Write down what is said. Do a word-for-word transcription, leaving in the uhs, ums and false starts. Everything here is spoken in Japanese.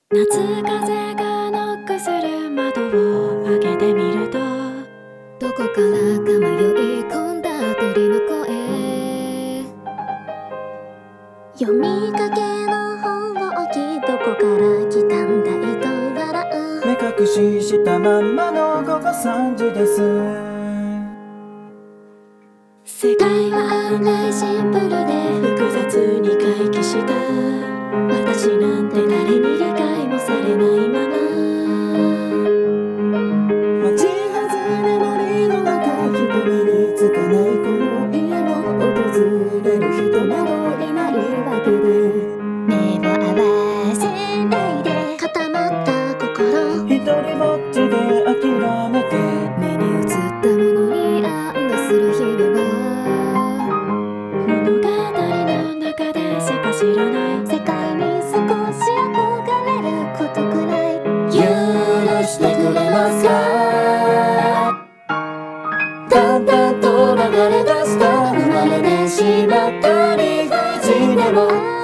夏風がノックする窓を開けてみると、 どこからか迷い込んだ鳥の声。 読みかけの本を置き、どこから来たんだいと笑う。 目隠ししたまんまの午後さんじです。 世界は案外シンプルで複雑に回帰した。私なんて誰に理解もされないまま、 街外れ森の中、人目につかないこの家を訪れる人などいないわけで、 目を合わせないで固まった心。 一人ぼっちで諦めて、 目に映ったものに安堵する日々は、 物語の中でしか知らない世界に少し憧れることくらい許してくれますか。だんだんと流れ出した生まれてしまった理不尽でも